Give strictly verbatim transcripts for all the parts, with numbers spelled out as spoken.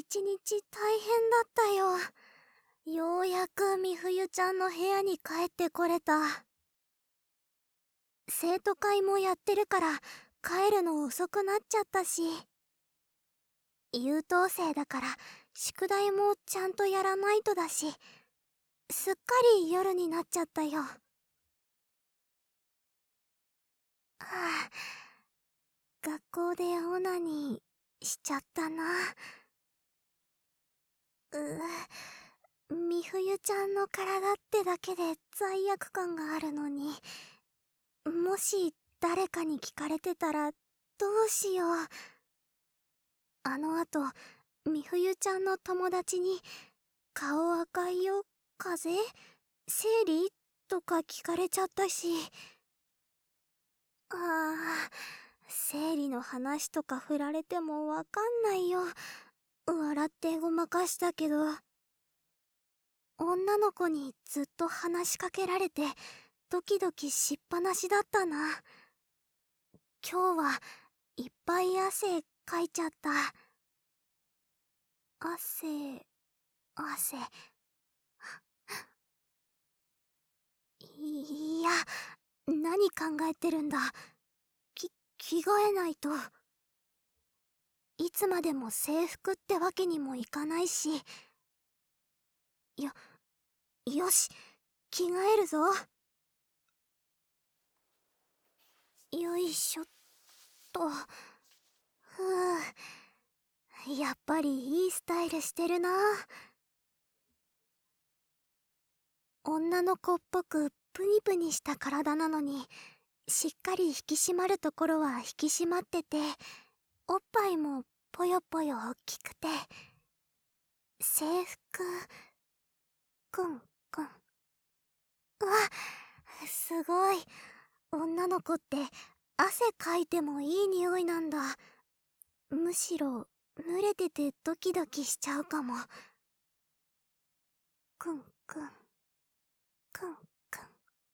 一日大変だったよ。ようやくみ冬ちゃんの部屋に帰ってこれた。生徒会もやってるから帰るの遅くなっちゃったし、優等生だから宿題もちゃんとやらないとだし、すっかり夜になっちゃったよ。はあ、学校でオナニーしちゃったな。うみ冬ちゃんの体ってだけで罪悪感があるのに、もし誰かに聞かれてたらどうしよう。あのあとみ冬ちゃんの友達に顔赤いよ、風邪、生理とか聞かれちゃったし、ああ、生理の話とか振られてもわかんないよ。笑ってごまかしたけど、女の子にずっと話しかけられてドキドキしっぱなしだったな。今日はいっぱい汗かいちゃった。汗、汗。いや、何考えてるんだ。き、着替えないと。いつまでも制服ってわけにもいかないし。よ、よし、着替えるぞ。よいしょっと。ふう、やっぱりいいスタイルしてるな。女の子っぽくプニプニした体なのに、しっかり引き締まるところは引き締まってて、おっぱいもぽよぽよ大きくて、制服、くんくん。うわ、すごい。女の子って汗かいてもいい匂いなんだ。むしろ濡れててドキドキしちゃうかも。くんくん、くんくん。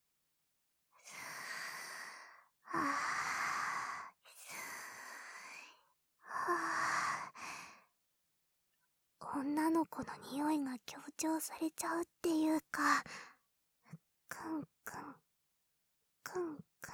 はあ、はあ、女の子の匂いが強調されちゃうっていうか、くんくん、くんくん。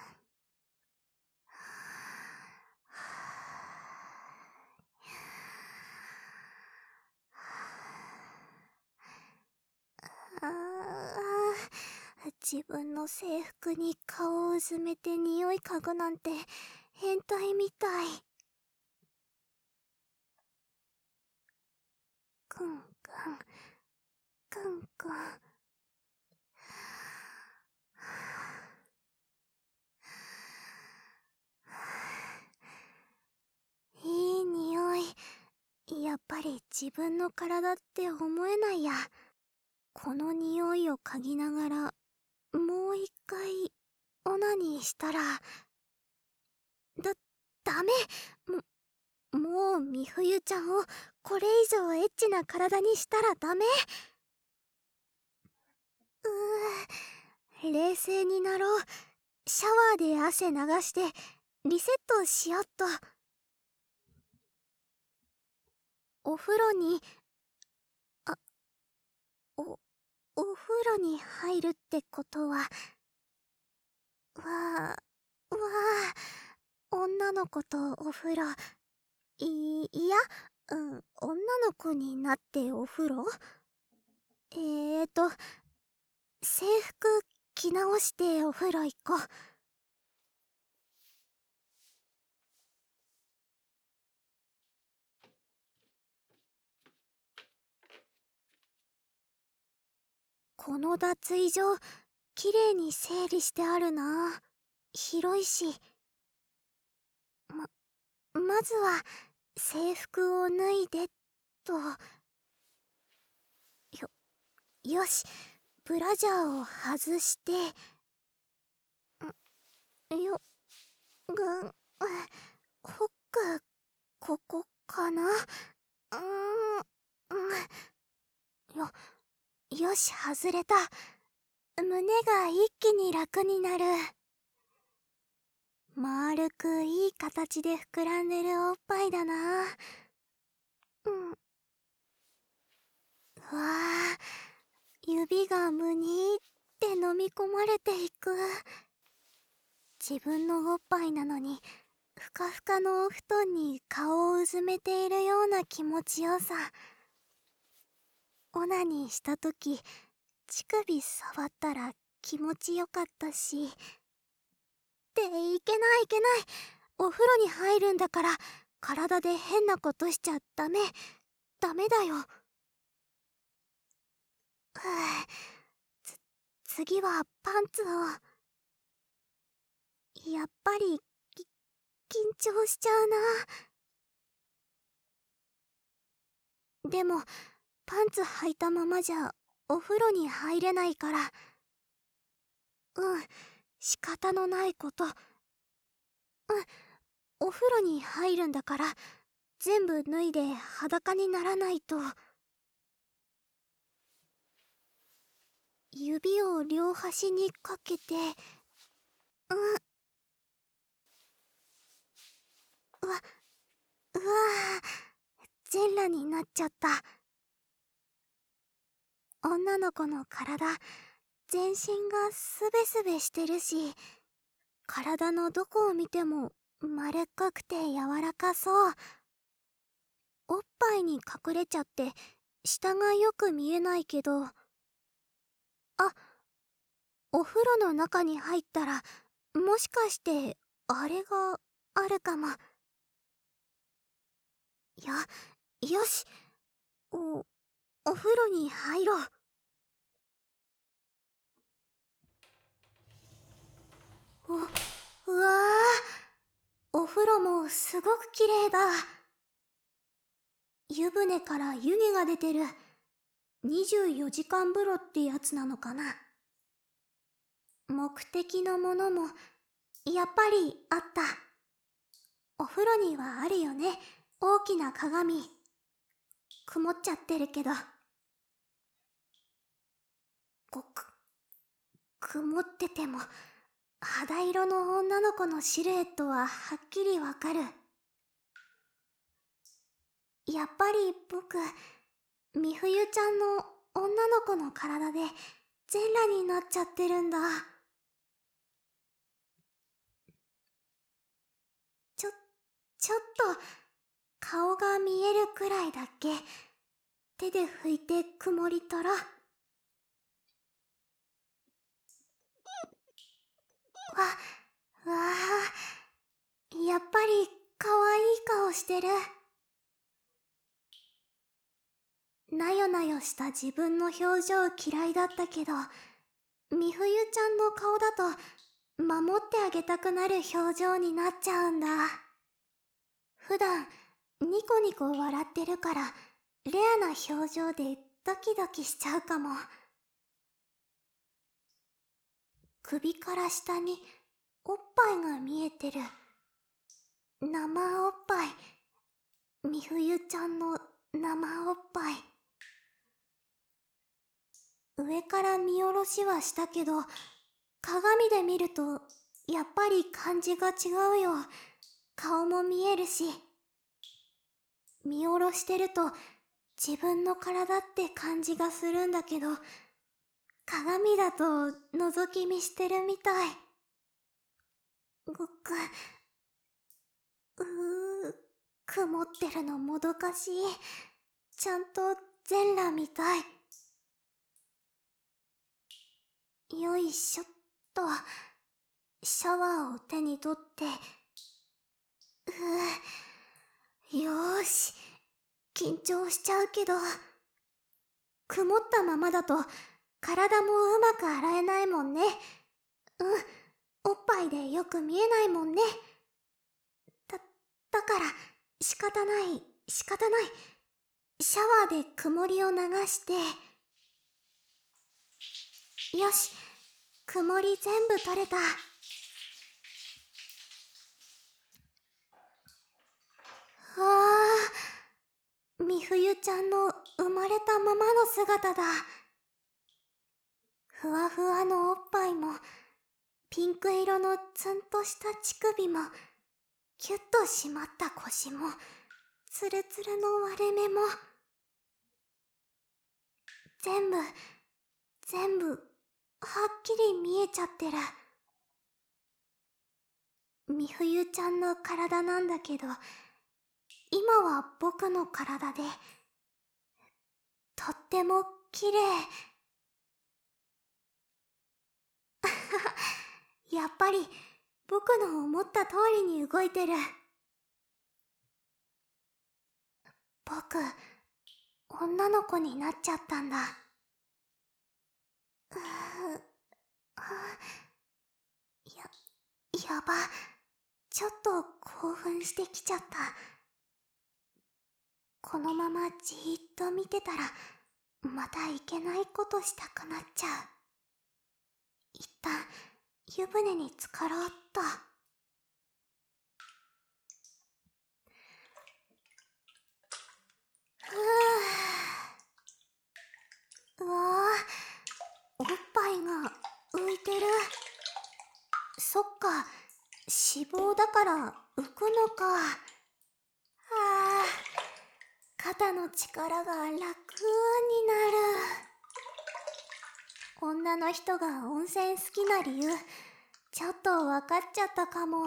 ああ、自分の制服に顔をうずめて匂い嗅ぐなんて変態みたい。くんくん、くんくん。いい匂い。やっぱり自分の体って思えないや。この匂いを嗅ぎながらもう一回オナニーしたら、だ、ダメ。も、もうみ冬ちゃんをこれ以上エッチな体にしたらダメ。うー、冷静になろう。シャワーで汗流してリセットしよっと。お風呂に、あ、お、お風呂に入るってことは、わあ、わあ、女の子とお風呂、い、いや、うん、女の子になってお風呂。えーと、制服着直してお風呂行こう。この脱衣所、きれいに整理してあるな。広いし。ま、まずは、制服を脱いで、と。よ、よし、ブラジャーを外して、んよ、ぐん、ホック、ここかな。うーん、うんよ、よし、外れた。胸が一気に楽になる。丸くいい形で膨らんでるおっぱいだな。うん、 わあ、指がむにーって飲み込まれていく。自分のおっぱいなのにふかふかのお布団に顔をうずめているような気持ちよさ。オナニーした時乳首触ったら気持ちよかったし。っていけないいけない、お風呂に入るんだから体で変なことしちゃダメダメだよ。ふう、つ次はパンツを。やっぱりき緊張しちゃうな。でもパンツ履いたままじゃお風呂に入れないから。うん、仕方のないこと。うん、お風呂に入るんだから全部脱いで裸にならないと。指を両端にかけて、うん、うわ、うわー、全裸になっちゃった。女の子の体、全身がスベスベしてるし、体のどこを見ても丸っこくて柔らかそう。おっぱいに隠れちゃって下がよく見えないけど、あ、お風呂の中に入ったらもしかしてあれがあるかも。や、よし、お、お風呂に入ろう。お、うわー、お風呂もすごく綺麗だ。湯船から湯気が出てる。にじゅうよじかん風呂ってやつなのかな。目的のものもやっぱりあった。お風呂にはあるよね、大きな鏡。曇っちゃってるけど。ごく曇ってても肌色の女の子のシルエットははっきりわかる。やっぱり僕、み冬ちゃんの女の子の体で全裸になっちゃってるんだ。ちょ、ちょっと顔が見えるくらいだけ手で拭いて曇りたら。わ、わあ、やっぱり可愛い顔してる。なよなよした自分の表情嫌いだったけど、み冬ちゃんの顔だと守ってあげたくなる表情になっちゃうんだ。普段ニコニコ笑ってるからレアな表情でドキドキしちゃうかも。首から下におっぱいが見えてる。生おっぱい。み冬ちゃんの生おっぱい。上から見下ろしはしたけど、鏡で見るとやっぱり感じが違うよ。顔も見えるし。見下ろしてると自分の体って感じがするんだけど、鏡だと覗き見してるみたい。ごく、うー、曇ってるのもどかしい。ちゃんと全裸みたい。よいしょっと。シャワーを手に取って、うー、よーし。緊張しちゃうけど、曇ったままだと体もうまく洗えないもんね。うん、おっぱいでよく見えないもんね。だ、だから仕方ない仕方ない。シャワーで曇りを流して、よし、曇り全部取れた。わあ、み冬ちゃんの生まれたままの姿だ。ふわふわのおっぱいも、ピンク色のツンとした乳首も、キュッと締まった腰も、ツルツルの割れ目も。 全部、全部、はっきり見えちゃってる。み冬ちゃんの体なんだけど、今は僕の体で、とっても綺麗。やっぱり、僕の思った通りに動いてる。僕、女の子になっちゃったんだ。うーあや、やば。ちょっと興奮してきちゃった。このままじーっと見てたら、またいけないことしたくなっちゃう。一旦、湯船に浸かろうっと。ふぅ。うわぁ、おっぱいが浮いてる。そっか、脂肪だから浮くのか。はあ、肩の力が楽になる。女の人が温泉好きな理由、ちょっと分かっちゃったかも。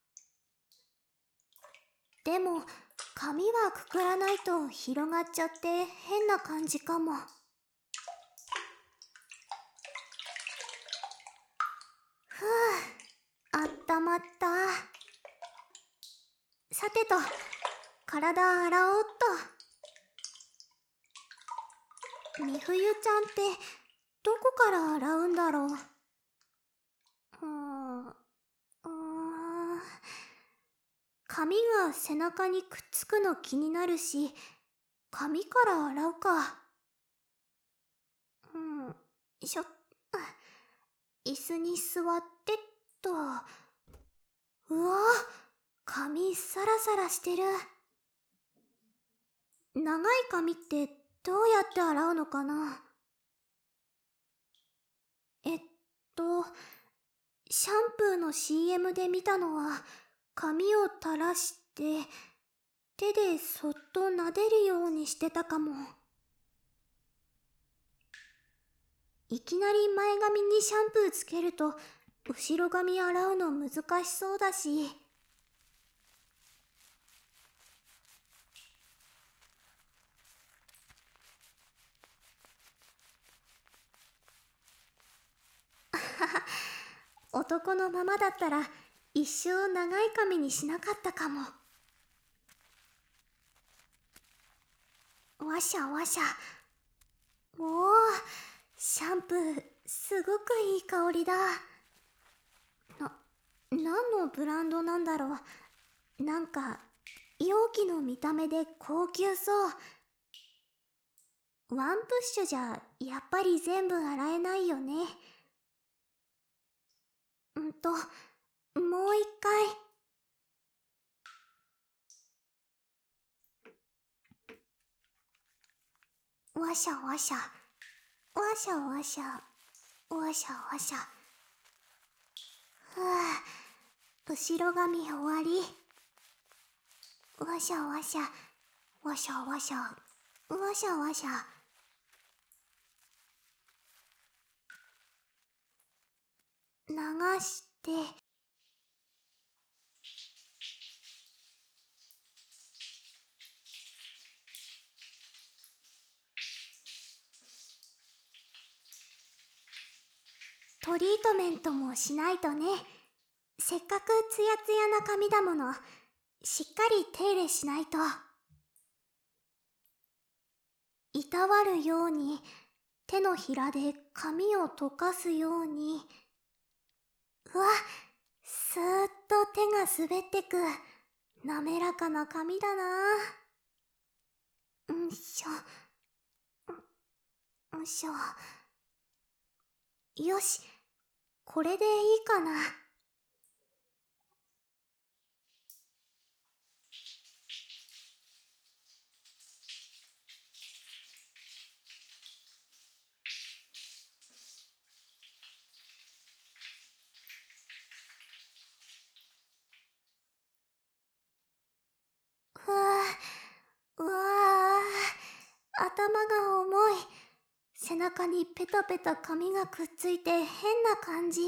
でも、髪はくくらないと広がっちゃって変な感じかも。ふう、あったまった。さてと、体洗おうっと。み冬ちゃんってどこから洗うんだろう。うーん、うーん。髪が背中にくっつくの気になるし、髪から洗うか。うん、よいしょ。椅子に座ってっと。うわ、髪サラサラしてる。長い髪ってどうやって洗うのかな。えっと、シャンプーの シーエム で見たのは、髪を垂らして、手でそっと撫でるようにしてたかも。いきなり前髪にシャンプーつけると、後ろ髪洗うの難しそうだし。男のままだったら一生長い髪にしなかったかも。わしゃわしゃ。おお、シャンプーすごくいい香りだ。な、何のブランドなんだろう。なんか容器の見た目で高級そう。ワンプッシュじゃやっぱり全部洗えないよね。んと、もう一回。わしゃわしゃ、わしゃわしゃ、わしゃわしゃ。ふぅ、後ろ髪終わり。わしゃわしゃ、わしゃわしゃ、わしゃわしゃ。流して、トリートメントもしないとね。せっかくツヤツヤな髪だもの、しっかり手入れしないと。いたわるように、手のひらで髪を溶かすように。うわ、スーッと手が滑ってく。滑らかな髪だな。んしょ。んしょ。よし、これでいいかな。ふぅ、うわぁ、頭が重い。 背中にペタペタ髪がくっついて変な感じ。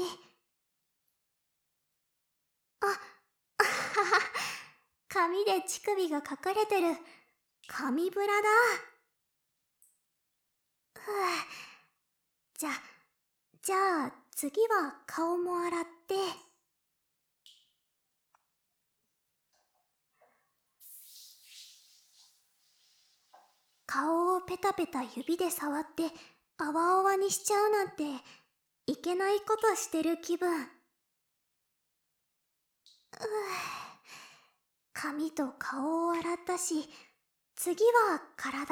あ、あはは、髪で乳首が描かれてる。髪ブラだ。ふぅ。じゃ、じゃあ次は顔も洗って。顔をペタペタ指で触ってあわあわにしちゃうなんていけないことしてる気分。うぅ。髪と顔を洗ったし、次は体。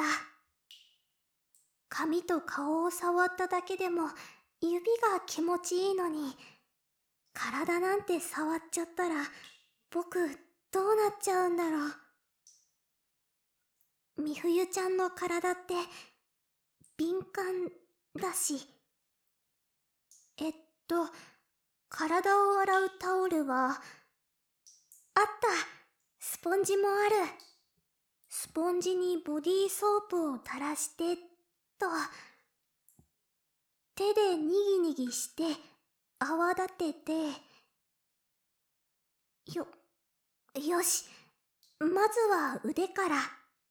髪と顔を触っただけでも指が気持ちいいのに、体なんて触っちゃったら僕どうなっちゃうんだろう。み冬ちゃんの体って敏感だし。えっと体を洗うタオルはあった。スポンジもある。スポンジにボディーソープを垂らしてっと、手でにぎにぎして泡立てて、よよし、まずは腕から。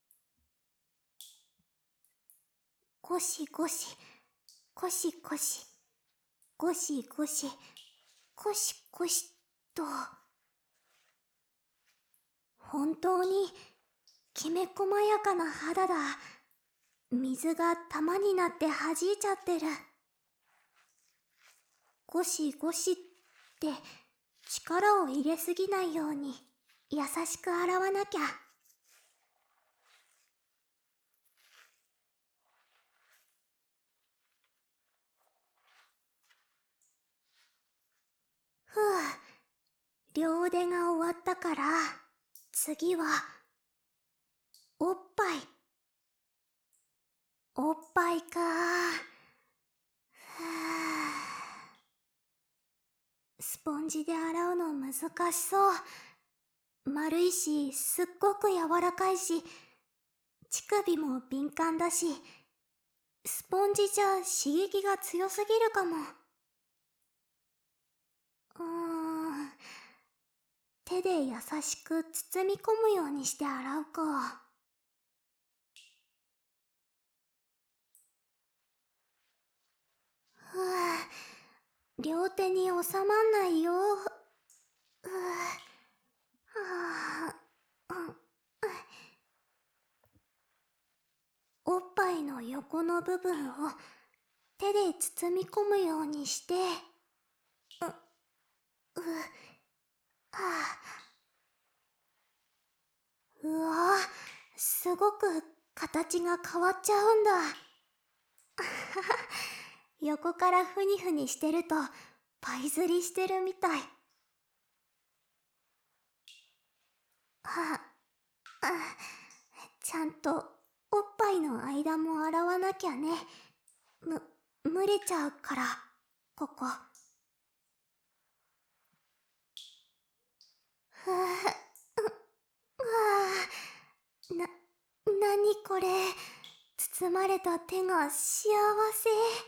ゴシゴシゴシゴシゴシゴシゴシゴシっと。本当にきめ細やかな肌だ。水が玉になって弾いちゃってる。ゴシゴシって力を入れすぎないように優しく洗わなきゃ。ふう、両腕が終わったから次はおっぱい。おっぱいか。ふぅ。スポンジで洗うの難しそう。丸いし、すっごく柔らかいし、乳首も敏感だし、スポンジじゃ刺激が強すぎるかも。うーん、手で優しく包み込むようにして洗うか。ふぅ、両手に収まんないよ。ふぅ、はぁ、うん、おっぱいの横の部分を手で包み込むようにして、う、う、はぁ、うわぁ、すごく形が変わっちゃうんだ。横からふにふにしてるとパイ釣りしてるみたい。はあ、ちゃんとおっぱいの間も洗わなきゃね。む、蒸れちゃうから、ここ。ふぅ、う、うわぁ、な、なにこれ。包まれた手が幸せ。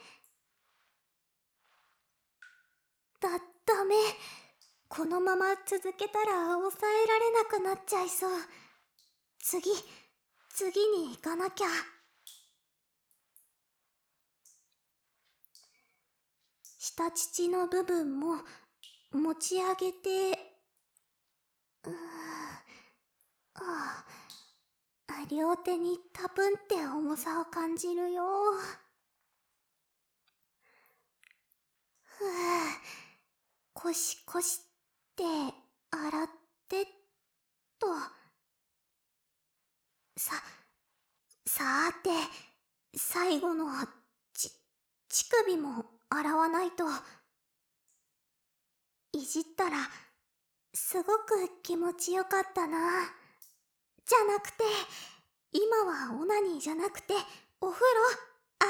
だ、ダメ。このまま続けたら抑えられなくなっちゃいそう。次、次に行かなきゃ。下乳の部分も持ち上げて、うー、ああ、両手にタプンって重さを感じるよ。ふぅ、コシコシって洗ってっと。さ、さーて、最後のち、乳首も洗わないと。いじったらすごく気持ちよかったな。じゃなくて、今はオナニーじゃなくてお風呂洗う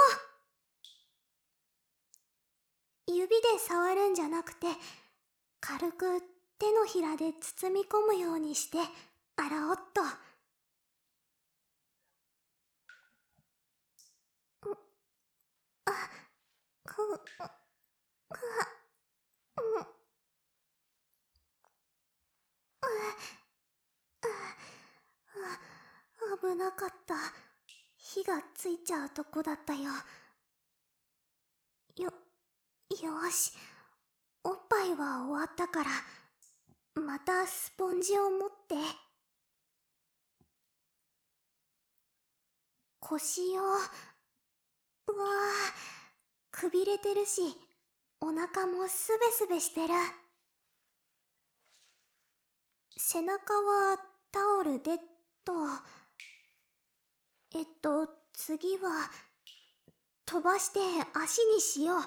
の。指で触るんじゃなくて、軽く手のひらで包み込むようにして洗おっと。 危なかった。火がついちゃうとこだったよ。よ、よーし。おっぱいは終わったから、またスポンジを持って。腰を、うわぁ、くびれてるし、お腹もすべすべしてる。背中はタオルでっと。えっと、次は、飛ばして足にしよう。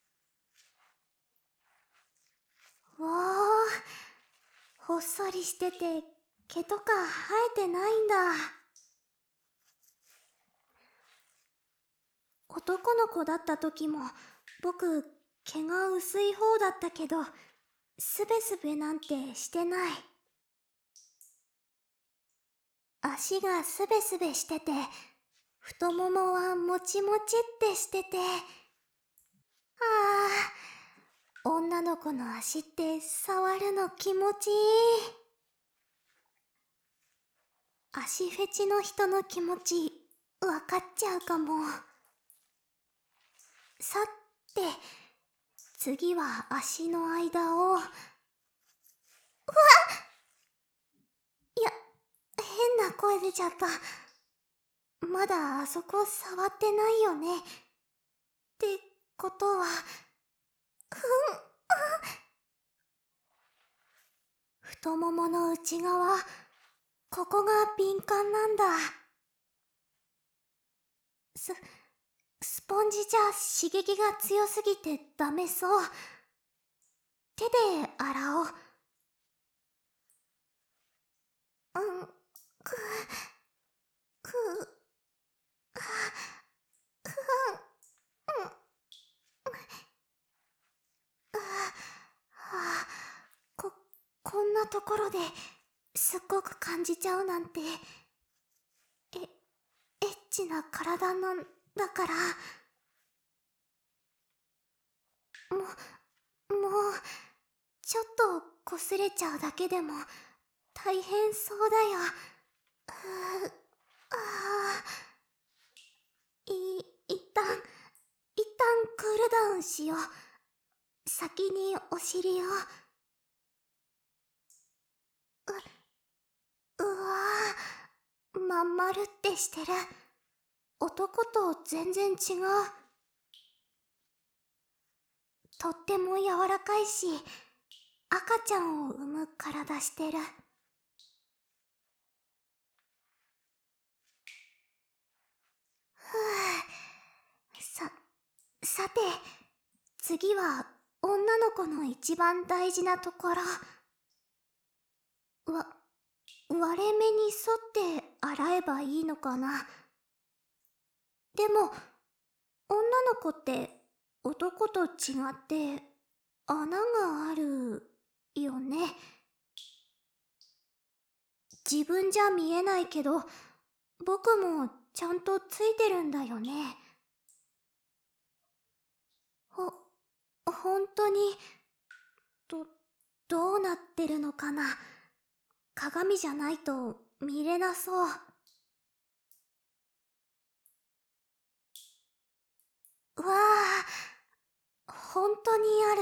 わあ、ほっそりしてて毛とか生えてないんだ。男の子だった時も僕毛が薄い方だったけど、すべすべなんてしてない。足がすべすべしてて、太ももはもちもちってしてて、ああ、女の子の足って触るの気持ちいい。足フェチの人の気持ちわかっちゃうかも。さて、次は足の間を。うわっ、いや、変な声出ちゃった。まだあそこ触ってないよね。ってことは、ふん、太ももの内側、ここが敏感なんだ。す、スポンジじゃ刺激が強すぎてダメそう。手で洗おう。うん、く、く、は、ふん、うん、あ、はあ、こ、こんなところですっごく感じちゃうなんて。え、エッチな体なんだから。も、もう、ちょっと擦れちゃうだけでも大変そうだよ。う、あー、い、一旦、一旦クールダウンしよう。先にお尻を。う、うわー、まん丸ってしてる。男と全然違う。とっても柔らかいし、赤ちゃんを産む体してる。ふう、さ、さて、次は女の子の一番大事なところ。わ、割れ目に沿って洗えばいいのかな。でも、女の子って男と違って穴があるよね。自分じゃ見えないけど、僕もちゃんとついてるんだよね。ほ、本当に、ど、どうなってるのかな。鏡じゃないと見れなそう。うわあ、本当にある。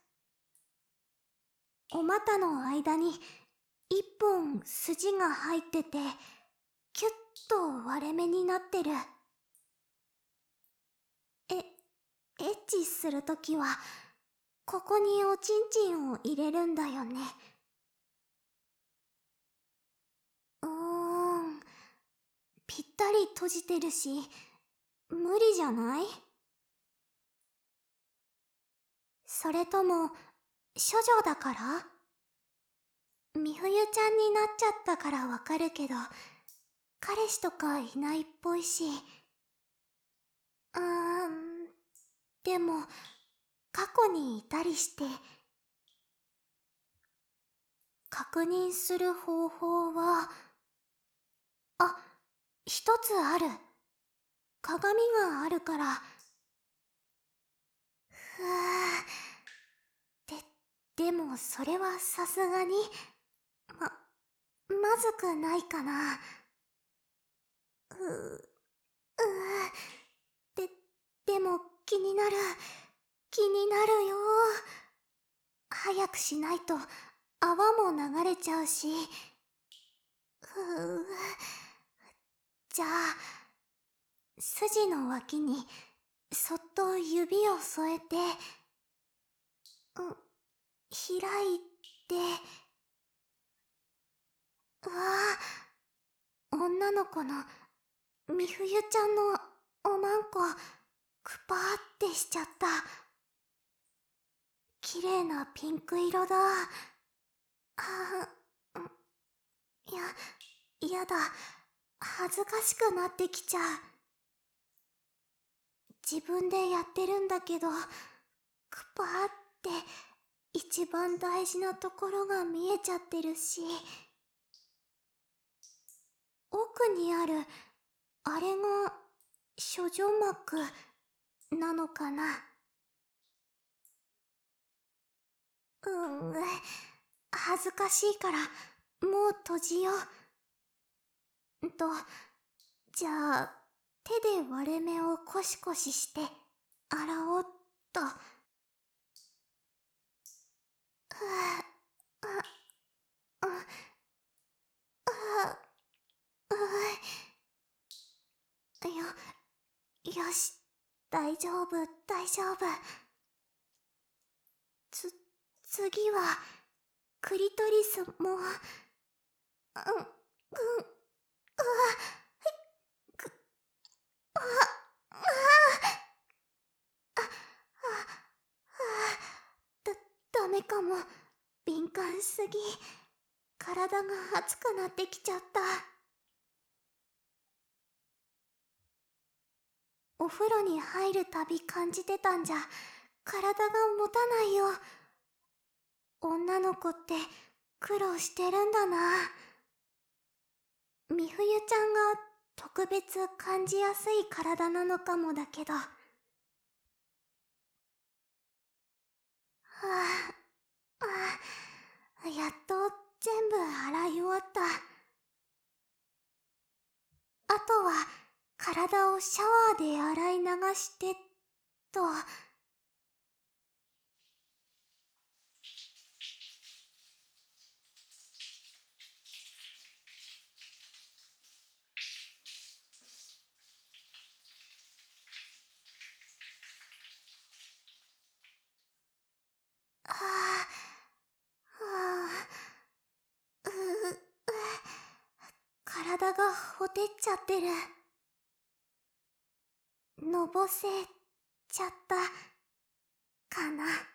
お股の間に一本筋が入ってて、キュッと割れ目になってる。え、エッチするときは、ここにおちんちんを入れるんだよね。うーん、ぴったり閉じてるし、無理じゃない？それとも、処女だから？み冬ちゃんになっちゃったからわかるけど、彼氏とかいないっぽいし。うーん、でも、過去にいたりして。確認する方法は、あ、一つある。鏡があるから。ふぅ。で、でもそれはさすがに、ま、まずくないかな。 ううででも気になる気になるよ。早くしないと泡も流れちゃうし。ふう。じゃあ筋の脇にそっと指を添えて、うん、開いて。うわあ、女の子のみ冬ちゃんのおまんこくぱーってしちゃった。綺麗なピンク色だ。あー、んいや、やだ。恥ずかしくなってきちゃう。自分でやってるんだけど、くぱーって一番大事なところが見えちゃってるし、奥にあるあれが処女膜なのかな。うーん、恥ずかしいからもう閉じよう。と、じゃあ手で割れ目をコシコシして洗おうっと。ふぅ、あ、あ、あ、うよ、よし、大丈夫、大丈夫。つ、次は、クリトリスも、うん、うん、あ、く、あ、あ、あ、あ、だ、ダメかも。敏感すぎ。体が熱くなってきちゃった。お風呂に入るたび感じてたんじゃ、体が持たないよ。女の子って苦労してるんだな。み冬ちゃんが特別感じやすい体なのかもだけど。はあ、ああ、やっと全部洗い終わった。あとは体をシャワーで洗い流してっと。はあ、はあ、うう、体がほてっちゃってる。のぼせちゃったかな。